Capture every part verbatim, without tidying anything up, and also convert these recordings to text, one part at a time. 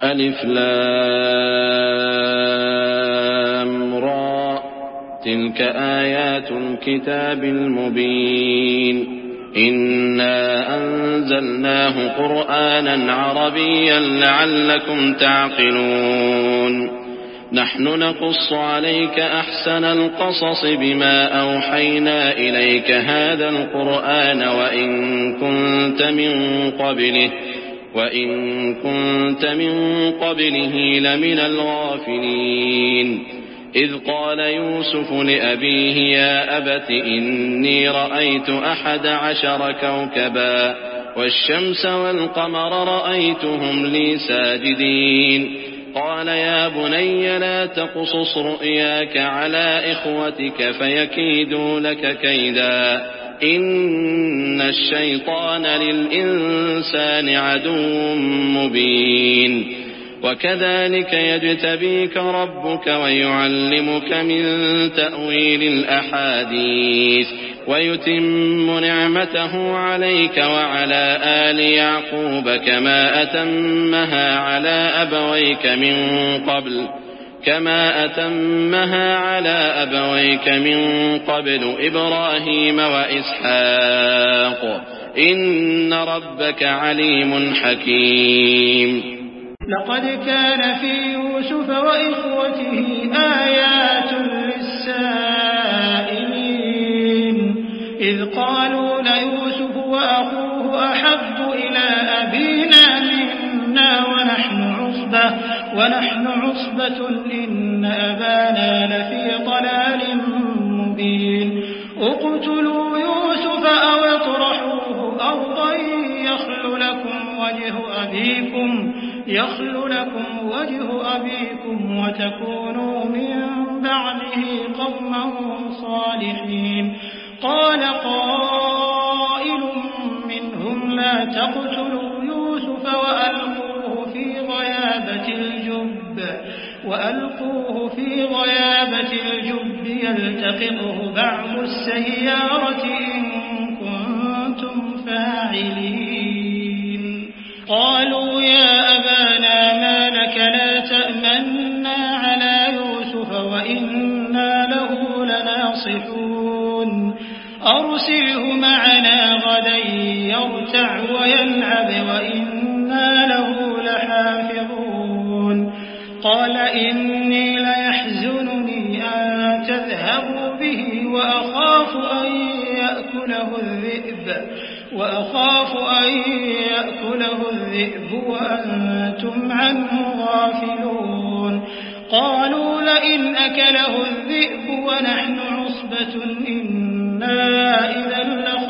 ألف لام را تلك آيات الكتاب المبين إنا أنزلناه قرآنا عربيا لعلكم تعقلون نحن نقص عليك أحسن القصص بما أوحينا إليك هذا القرآن وإن كنت من قبله وإن كنت من قبله لمن الغافلين إذ قال يوسف لأبيه يا أبت إني رأيت أحد عشر كوكبا والشمس والقمر رأيتهم لي ساجدين قال يا بني لا تقصص رؤياك على إخوتك فيكيدوا لك كيدا إن الشيطان للإنسان عدو مبين وكذلك يجتبيك ربك ويعلمك من تأويل الأحاديث ويتم نعمته عليك وعلى آل يعقوب كما أتمها على أبويك من قبل كما أتمها على أبويك من قبل إبراهيم وإسحاق إن ربك عليم حكيم لقد كان في يوسف وإخوته آيات للسائلين إذ قالوا ليوسف وأخوه أحب إلى أبينا منا ونحن عصبة ونحن عصبة إن أبانا لفي ضلال مبين اقتلوا يوسف أو اطرحوه أرضا يخل لكم وجه أبيكم يخل لكم وجه أبيكم وتكونوا من بعده قوما صالحين قال قائل منهم لا تقتلوا يوسف وألقوه في غيابة الجب وألقوه في غيابة الجب يلتقطه بعض السيارة إن كنتم فاعلين قالوا يا أبانا ما لك لا تأمنا على يوسف وإنا له لناصحون أرسله معنا غدا يرتع ويلعب وإنا له لحافظون قال إني ليحزنني أن تذهبوا به وأخاف أن يأكله الذئب وأخاف أن يأكله الذئب وأنتم عنه غافلون قالوا لئن أكله الذئب ونحن عصبة إنا إذا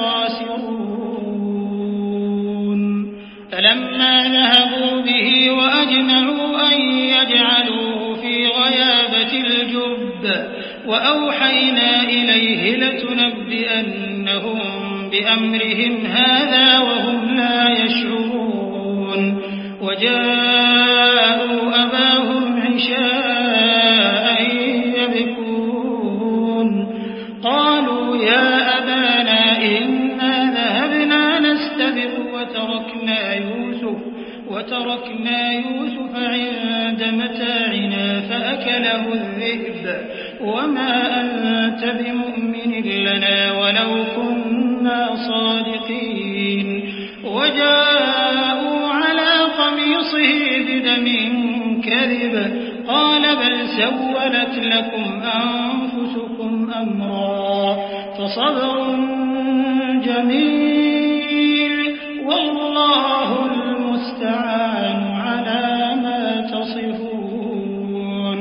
لخاسرون فلما ذهبوا به وأجمعوا أن يجعلوه في غيابة الجب وأوحينا إليه لتنبئنهم بأمرهم هذا وهم لا يشعرون وجاءوا أباهم عشاء يبكون قالوا يا أبانا إنا ذهبنا نستبق وتركنا يوسف وتركنا يوسف عند متاعنا فأكله الذئب وما أنت بمؤمن لنا ولو كنا صادقين وجاءوا على قميصه بدم كذب قال بل سولت لكم أنفسكم أمرا فصبر جميل والله المستعان على ما تصفون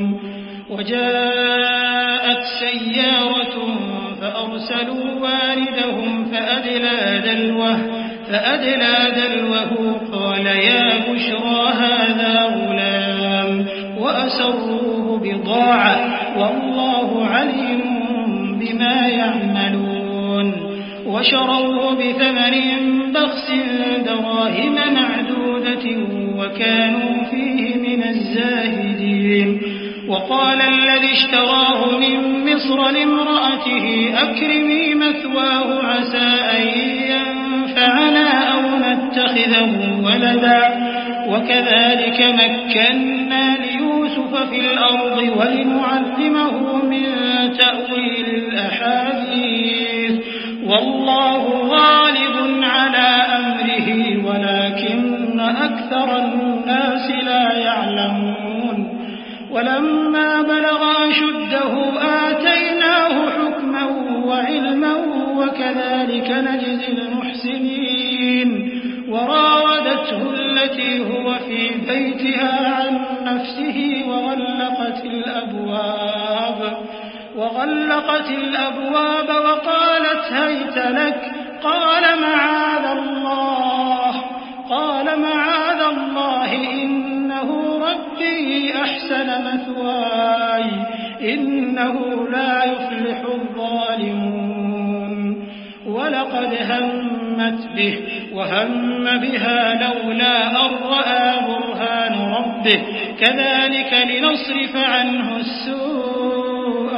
وجاءت سيارة فأرسلوا واردهم فأدلى دلوه فأدلى دلوه قال يا بشرى هذا غلام وأسروه بضاعة والله عليم بما يعملون وشروه بثمن بخس دراهم معدودة وكانوا فيه من الزاهدين وقال الذي اشتراه من مصر لامرأته أكرمي مثواه عسى أن ينفعنا أو نتخذه ولدا وكذلك مكنا ليوسف في الأرض ولنعلمه من تأويل الأحاديث والله غالب على أمره ولكن أكثر الناس لا يعلمون ولما بلغ أشده آتيناه حكما وعلما وكذلك نجزي المحسنين وراودته التي هو في بيتها عن نفسه وغلقت الأبواب وغلقت الأبواب وقالت هيت لك قال معاذ الله قال معاذ الله إنه ربي أحسن مثواي إنه لا يفلح الظالمون ولقد همت به وهم بها لولا أن رأى برهان ربه كذلك لنصرف عنه السوء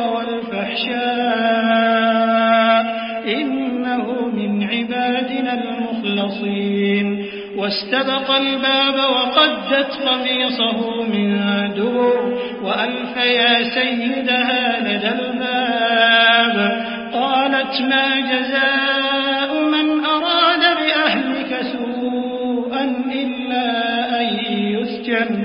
والفحشاء إنه من عبادنا المخلصين واستبق الباب وقدت قميصه من دبر وألف يا سيدها لدى الباب قالت ما جزاء من أراد بأهلك سوءا إلا أن يسجن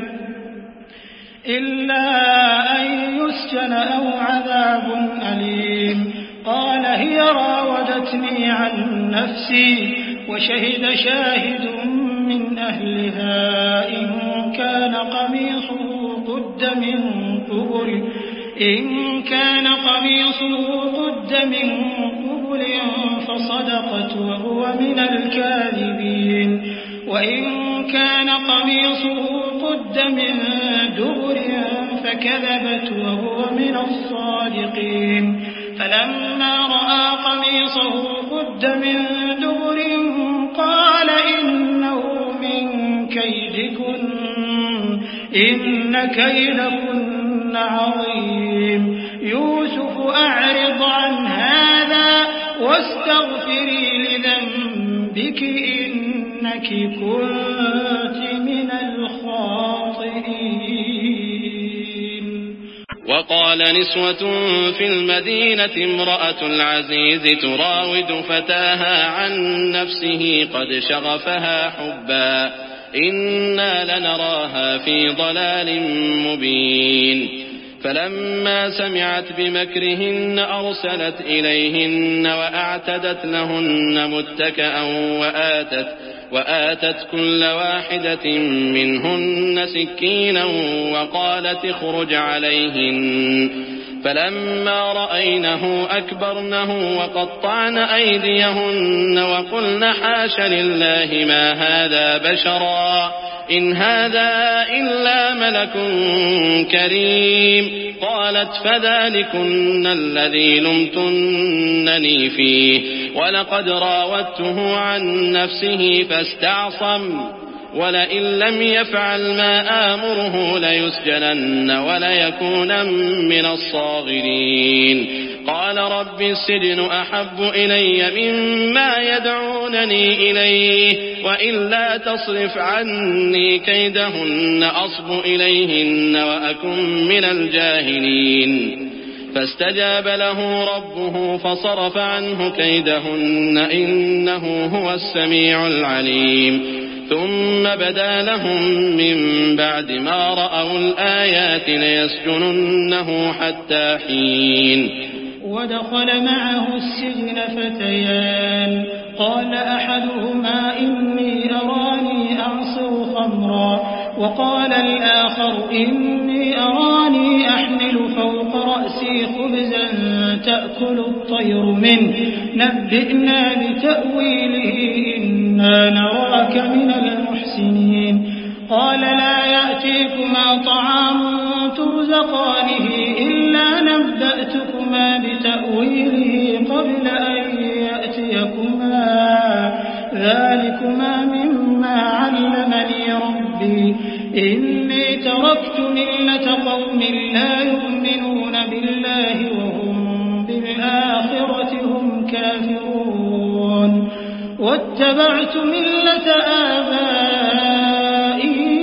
إلا أن يسجن أو عذاب أليم قال هي راودتني عن نفسي وشهد شاهد من أهلها إن كان قميصه قد من قبل إن كان قميصه قد من قبل فصدقت وهو من الكاذبين وإن كان قميصه قد من دبر فكذبت وهو من الصادقين فلما رأى قميصه قد من دبر قال إنه من كيدكن إن كيدكن عظيم يوسف أعرض عن هذا واستغفري لذنبك إنك كنت من الخاطئين. وقال نسوة في المدينة امرأة العزيز تراود فتاها عن نفسه قد شغفها حبا إنا لنراها في ضلال مبين فلما سمعت بمكرهن أرسلت إليهن وأعتدت لهن متكئا وآتت, وآتت كل واحدة منهن سكينا وقالت اخرج عليهن فلما رأينه أكبرنه وقطعن أيديهن وقلن حاش لله ما هذا بشرا إن هذا إلا ملك كريم قالت فذلكن الذي لمتنني فيه ولقد راودته عن نفسه فاستعصم ولئن لم يفعل ما آمره ليسجنن وليكون من الصاغرين قال رب السجن أحب إلي مما يدعونني إليه وإلا تصرف عني كيدهن أصب إليهن وأكن من الجاهلين فاستجاب له ربه فصرف عنه كيدهن إنه هو السميع العليم ثم بدا لهم من بعد ما رأوا الآيات ليسجننه حتى حين ودخل معه السجن فتيان قال أحدهما إني أراني أعصر خمرا وقال الآخر إني أراني أحمل فوق رأسي خبزا تأكل الطير منه نبئنا بتأويله إنا نراك من المحسنين قال لا يأتيكما طعام ترزقانه إلا نبأتكما بتأويله قبل أن يأتيكما ذلكما مما علمني ربي إني تركت ملة قوم لا يؤمنون بالله وهم بالآخرة هم كافرون واتبعت ملة آبائي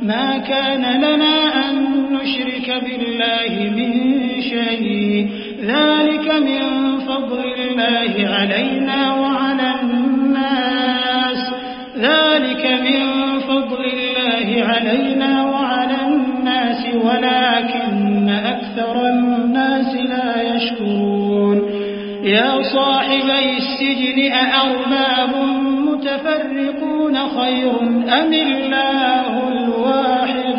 ما كان لنا أن نشرك بالله من شيء ذلك من فضل الله علينا وعلى الناس ذلك من فضل الله علينا وعلى الناس ولكن أكثر الناس لا يشكرون يا صاحبي السجن أأرباب متفرقون خير أم الله الواحد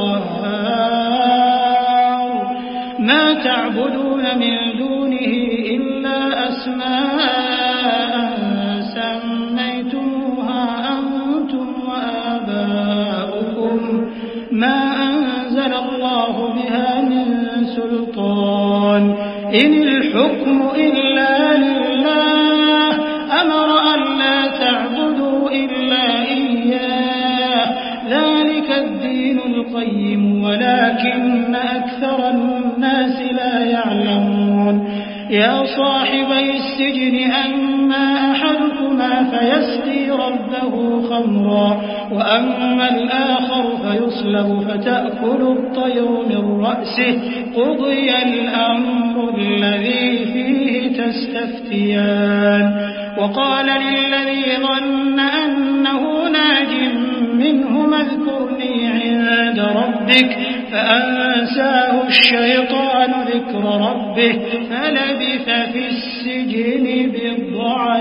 القهار ما تعبدون من دونه إلا أسماء سميتموها أنتم وآباؤكم ما أنزل الله بها من سلطان إن الحكم إلا لله أمر أن لا تعبدوا إلا إياه ذلك الدين القيم ولكن أكثر الناس لا يعلمون يا صاحبي السجن أما أحدكما فيسقي ربه خمرا وأما الآخر فيصلب فتأكل الطير من رأسه قضي الأمر الذي فيه تستفتيان وقال للذي ظن أنه ناج منهما اذكرني عند ربك فأنساه الشيطان ذكر ربه فلبث في السجن بضع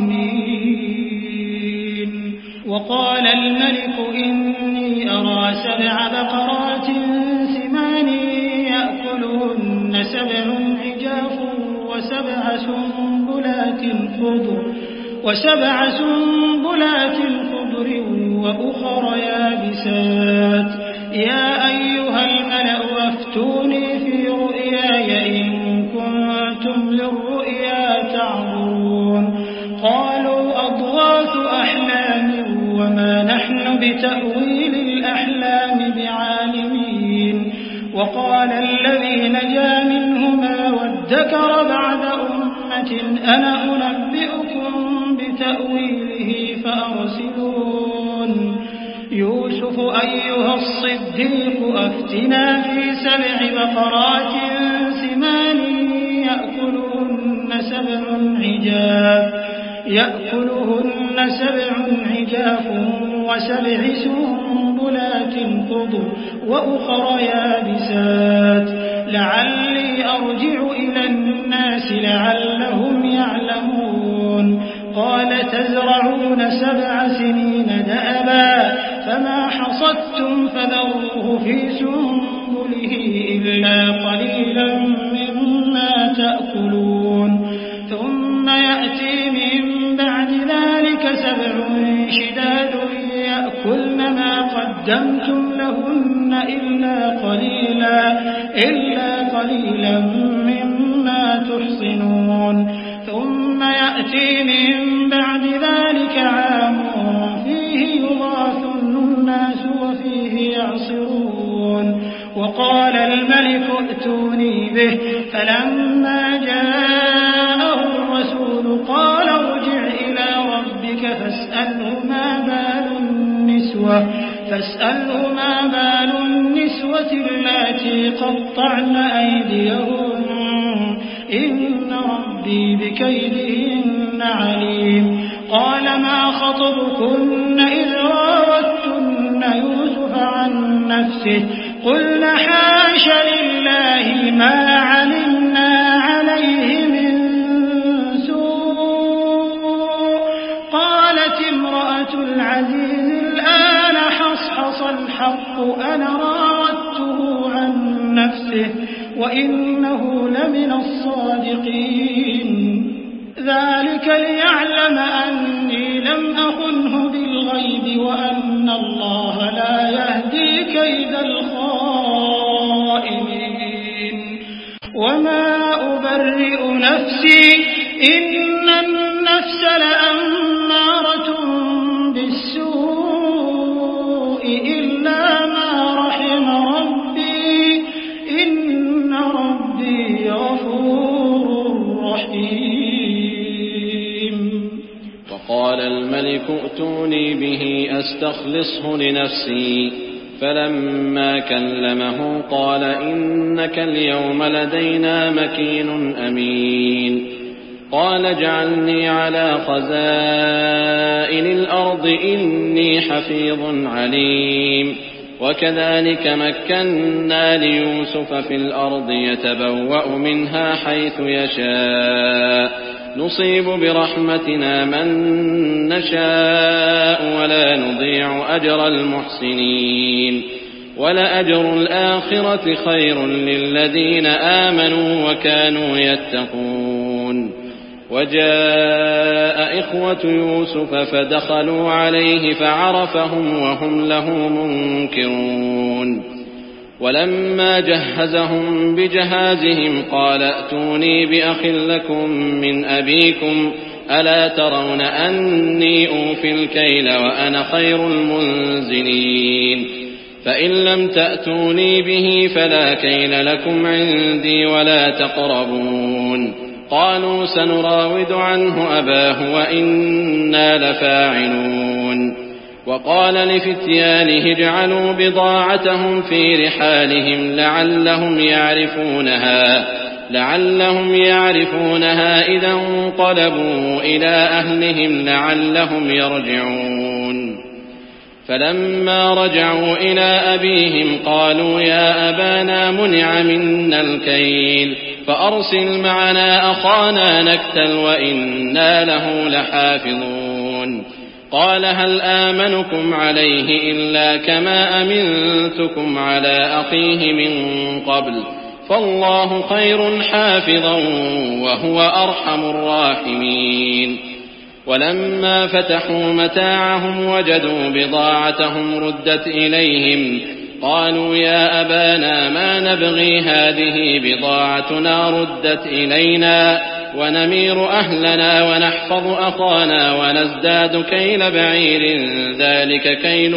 سنين وقال الملك إني أرى سبع بقرات سمان يأكلهن سبع عجاف وسبع سنبلات خضر وسبع سنبلات خضر وأخر يابسات يا أيها الملأ أفتوني في رؤياي إن كنتم للرؤيا تعبرون قالوا أضغاث أحلام وما نحن بتأويل الأحلام بعالمين وقال الذي نجا منهما وادكر بعد أمة أنا أنبئكم بتأويله فأرسلون يوسف أيها الصديق أفتنا في سبع بقرات سمان يأكلهن سبع عجاف يأكلهن سبع عجاف وسبع سنبلات خضر وأخر يابسات لعلي أرجع إلى الناس لعلهم يعلمون قال تزرعون سبع سنين دأبا فما حصدتم فذروه في سنبله إلا قليلا مما تأكلون ثم يأتي من بعد ذلك سبع شداد يأكلن ما قدمتم لهن إلا قليلا إلا قليلا مما تحصنون ثم يأتي من بعد ذلك عام فيه يغاث الناس وفيه يعصرون وقال الملك ائتوني به فلما جاءه الرسول قال ارجع إلى ربك فاسأله ما بال النسوة فاسأله ما بال النسوة اللاتي قطعن أيديهن إن ربي بكيدهن عليم قال ما خطبكن إذ راوتن يوسف عن نفسه قلنا حاش لله ما علمنا عليه من سوء قالت امرأة العزيز الآن حصحص الحق أنا راودته عن نفسه وإنه لمن الصادقين ذلك ليعلم أني لم أخنه بالغيب وأن الله لا يهدي كيد الخائنين وما أبرئ نفسي إن النفس لأمارة بالسوء إلا ما رحم ربي إن ربي غفور رحيم وقال الملك ائتوني به أستخلصه لنفسي فلما كلمه قال إنك اليوم لدينا مكين أمين قال اجعلني على خزائن الأرض إني حفيظ عليم وكذلك مكنا ليوسف في الأرض يتبوأ منها حيث يشاء نصيب برحمتنا من نشاء ولا نضيع أجر المحسنين ولأجر الآخرة خير للذين آمنوا وكانوا يتقون وجاء إخوة يوسف فدخلوا عليه فعرفهم وهم له منكرون ولما جهزهم بجهازهم قال ائتوني بأخ لكم من أبيكم ألا ترون أني أوفي الكيل وأنا خير المنزلين فإن لم تأتوني به فلا كيل لكم عندي ولا تقربون قالوا سنراود عنه أباه وإنا لفاعلون وقال لفتيانه اجعلوا بضاعتهم في رحالهم لعلهم يعرفونها لعلهم يعرفونها إذا انقلبوا إلى أهلهم لعلهم يرجعون فلما رجعوا إلى أبيهم قالوا يا أبانا منع منا الكيل فأرسل معنا أخانا نكتل وإنا له لحافظون قال هل آمنكم عليه إلا كما أمنتكم على أخيه من قبل فالله خير حافظا وهو أرحم الراحمين ولما فتحوا متاعهم وجدوا بضاعتهم ردت إليهم قالوا يا أبانا ما نبغي هذه بضاعتنا ردت إلينا ونمير أهلنا ونحفظ أخانا ونزداد كيل بعير ذلك كيل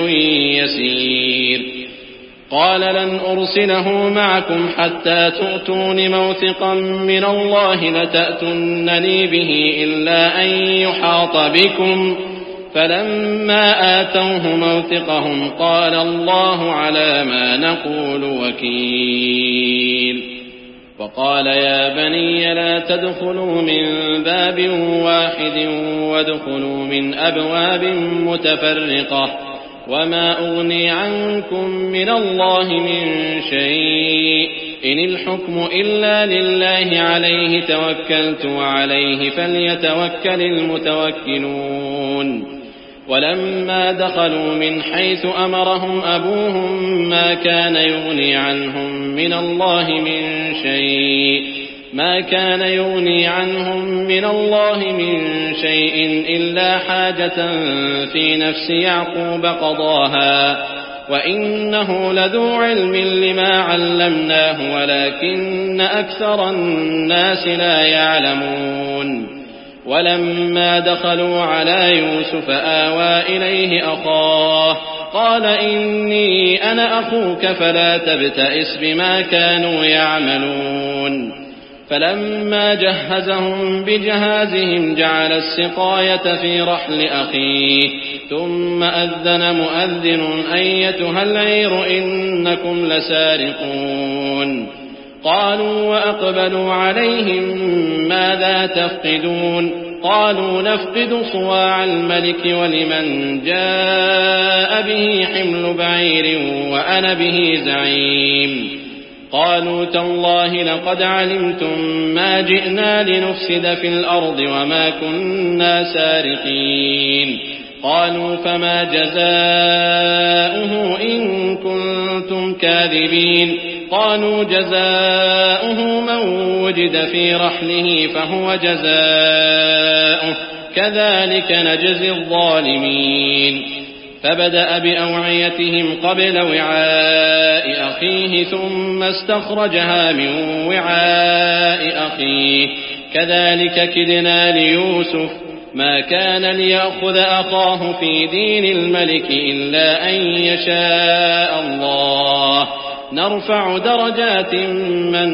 يسير قال لن أرسله معكم حتى تؤتون موثقا من الله لتأتونني به إلا أن يحاط بكم فلما آتوه موثقهم قال الله على ما نقول وكيل وقال يا بني لا تدخلوا من باب واحد وادخلوا من أبواب متفرقة وما أغني عنكم من الله من شيء إن الحكم إلا لله عليه توكلت وعليه فليتوكل المتوكلون ولما دخلوا من حيث أمرهم أبوهم ما كان يغني عنهم من الله من شيء ما كان يغني عنهم من الله من شيء إلا حاجة في نفس يعقوب قضاها وإنه لذو علم لما علمناه ولكن أكثر الناس لا يعلمون ولما دخلوا على يوسف آوى إليه أخاه قال إني أنا أخوك فلا تبتئس بما كانوا يعملون فلما جهزهم بجهازهم جعل السقاية في رحل أخيه ثم أذن مؤذن أيتها العير إنكم لسارقون قالوا وأقبلوا عليهم ماذا تفقدون قالوا نفقد صواع الملك ولمن جاء به حمل بعير وأنا به زعيم قالوا تالله لقد علمتم ما جئنا لنفسد في الأرض وما كنا سارقين قالوا فما جزاؤه إن كنتم كاذبين قالوا جزاؤه من وجد في رحله فهو جزاؤه كذلك نجزي الظالمين فبدأ بأوعيتهم قبل وعاء أخيه ثم استخرجها من وعاء أخيه كذلك كدنا ليوسف ما كان ليأخذ أخاه في دين الملك إلا أن يشاء الله نرفع درجات من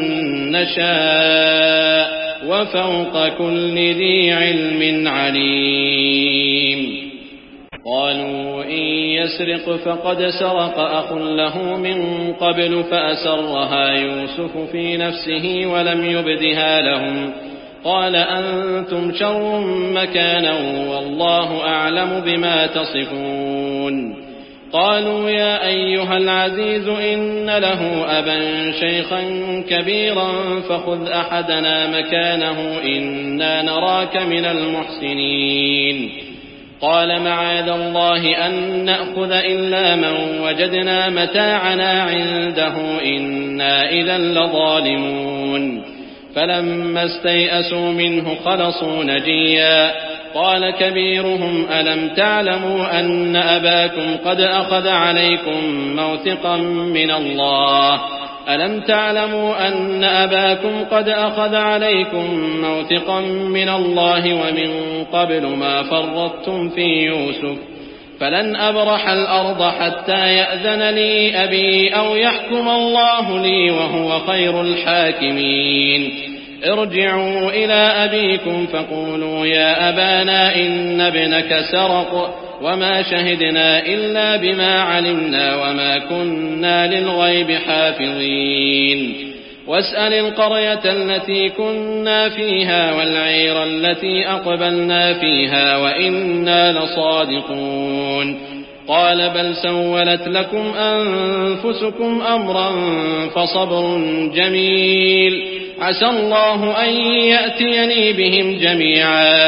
نشاء وفوق كل ذي علم عليم قالوا إن يسرق فقد سرق أخ له من قبل فأسرها يوسف في نفسه ولم يبدها لهم قال أنتم شر مكانا والله أعلم بما تصفون قالوا يا أيها العزيز إن له أبا شيخا كبيرا فخذ أحدنا مكانه إنا نراك من المحسنين قال معاذ الله أن نأخذ إلا من وجدنا متاعنا عنده إنا إذا لظالمون فلما استيئسوا منه خلصوا نجيا قال كبيرهم ألم تعلموا أن أباكم قد أخذ عليكم موثقا من الله ألم تعلموا أن أباكم قد أخذ عليكم موثقا من الله ومن قبل ما فرطتم في يوسف فلن أبرح الأرض حتى يأذن لي أبي أو يحكم الله لي وهو خير الحاكمين ارجعوا إلى أبيكم فقولوا يا أبانا إن ابنك سرق وما شهدنا إلا بما علمنا وما كنا للغيب حافظين واسأل القرية التي كنا فيها والعير التي أقبلنا فيها وإنا لصادقون قال بل سولت لكم أنفسكم أمرا فصبر جميل عسى الله أن يأتيني بهم جميعا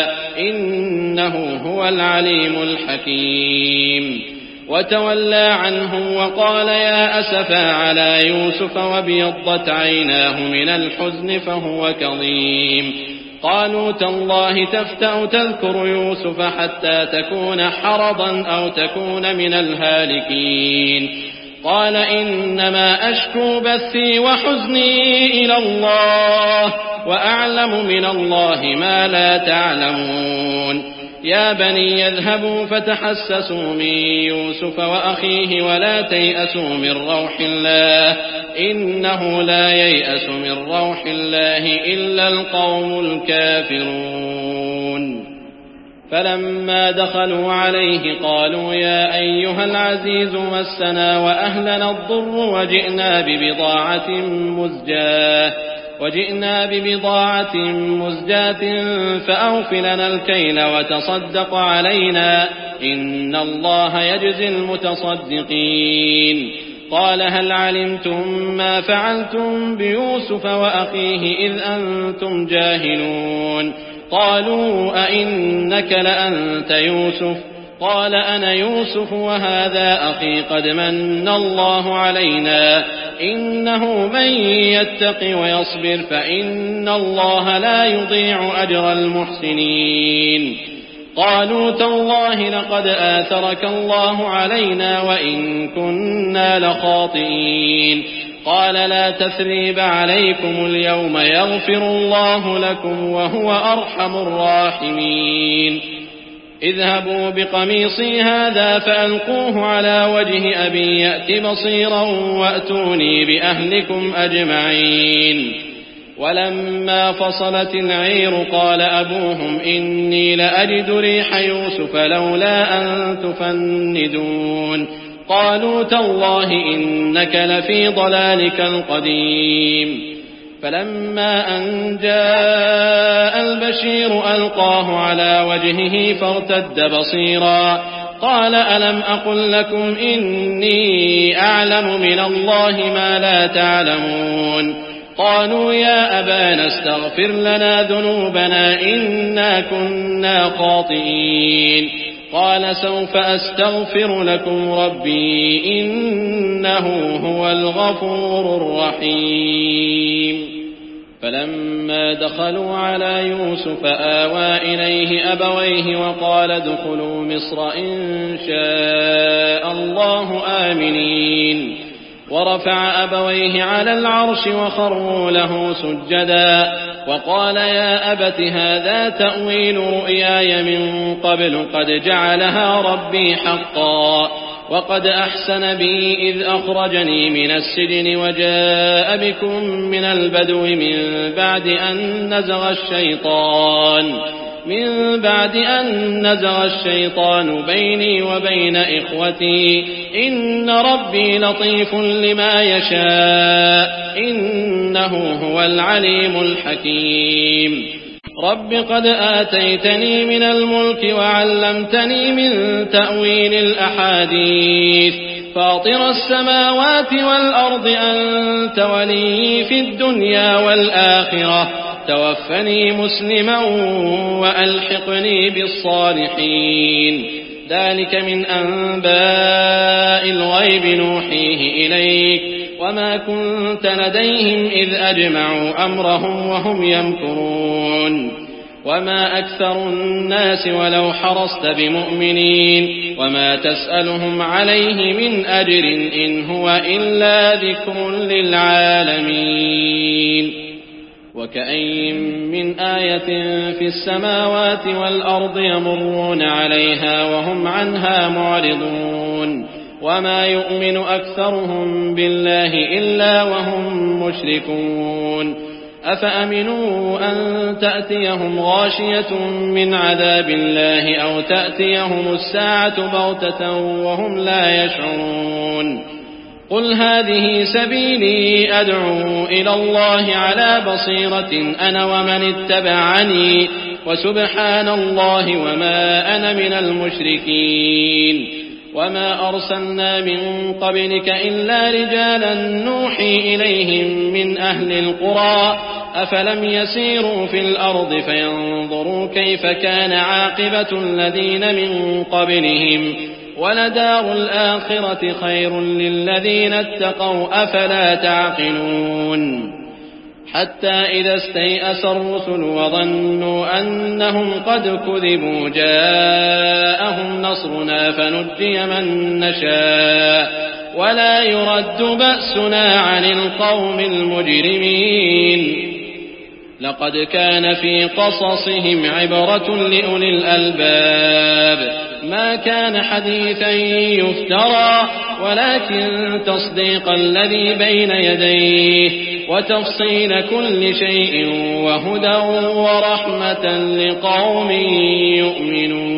إنه هو العليم الحكيم وتولى عنهم وقال يا أسفا على يوسف وابيضت عيناه من الحزن فهو كظيم قالوا تالله تفتأ تذكر يوسف حتى تكون حرضا أو تكون من الهالكين قال إنما أشكو بثي وحزني إلى الله وأعلم من الله ما لا تعلمون يا بني يذهبوا فتحسسوا من يوسف وأخيه ولا تيأسوا من روح الله إنه لا ييأس من روح الله إلا القوم الكافرون فلما دخلوا عليه قالوا يا أيها العزيز مسنا وأهلنا الضر وجئنا ببضاعة مزجاة وجئنا ببضاعة مزجاة فأوف لنا الكيل وتصدق علينا إن الله يجزي المتصدقين قال هل علمتم ما فعلتم بيوسف وأخيه إذ أنتم جاهلون قالوا أئنك لأنت يوسف قال أنا يوسف وهذا أخي قد من الله علينا إنه من يتق ويصبر فإن الله لا يضيع أجر المحسنين قالوا تالله لقد آثرك الله علينا وإن كنا لخاطئين قال لا تثريب عليكم اليوم يغفر الله لكم وهو أرحم الراحمين اذهبوا بقميصي هذا فألقوه على وجه أبي يأت بصيرا وأتوني بأهلكم أجمعين ولما فصلت العير قال أبوهم إني لأجد ريح يوسف لولا أن تفندون قالوا تالله إنك لفي ضلالك القديم فلما أن جاء البشير ألقاه على وجهه فارتد بصيرا قال ألم أقل لكم إني أعلم من الله ما لا تعلمون قالوا يا أبانا استغفر لنا ذنوبنا إنا كنا خاطئين قال سوف أستغفر لكم ربي إنه هو الغفور الرحيم فلما دخلوا على يوسف آوى إليه أبويه وقال ادخلوا مصر إن شاء الله آمنين ورفع أبويه على العرش وخروا له سجدا وقال يا أبت هذا تأويل رؤياي من قبل قد جعلها ربي حقا وقد أحسن بي إذ أخرجني من السجن وجاء بكم من البدو من بعد أن نزغ الشيطان من بعد أن نزغ الشيطان بيني وبين إخوتي إن ربي لطيف لما يشاء إنه هو العليم الحكيم رب قد آتيتني من الملك وعلمتني من تأويل الأحاديث فاطر السماوات والأرض أنت ولي في الدنيا والآخرة توفني مسلما وألحقني بالصالحين ذلك من أنباء الغيب نوحيه إليك وما كنت لديهم إذ أجمعوا أمرهم وهم يمكرون وما أكثر الناس ولو حرصت بمؤمنين وما تسألهم عليه من أجر إن هو إلا ذكر للعالمين وكأين من آية في السماوات والأرض يمرون عليها وهم عنها معرضون وما يؤمن أكثرهم بالله إلا وهم مشركون أفأمنوا أن تأتيهم غاشية من عذاب الله أو تأتيهم الساعة بغتة وهم لا يشعرون قل هذه سبيلي أدعو إلى الله على بصيرة أنا ومن اتبعني وسبحان الله وما أنا من المشركين وما أرسلنا من قبلك إلا رجالا نوحي إليهم من أهل القرى أفلم يسيروا في الأرض فينظروا كيف كان عاقبة الذين من قبلهم ولدار الآخرة خير للذين اتقوا أفلا تعقلون حتى إذا استيأس الرسل وظنوا أنهم قد كذبوا جاءهم نصرنا فنجي من نشاء ولا يرد بأسنا عن القوم المجرمين لقد كان في قصصهم عبرة لأولي الألباب ما كان حديثا يفترى ولكن تصديق الذي بين يديه وتفصيل كل شيء وهدى ورحمة لقوم يؤمنون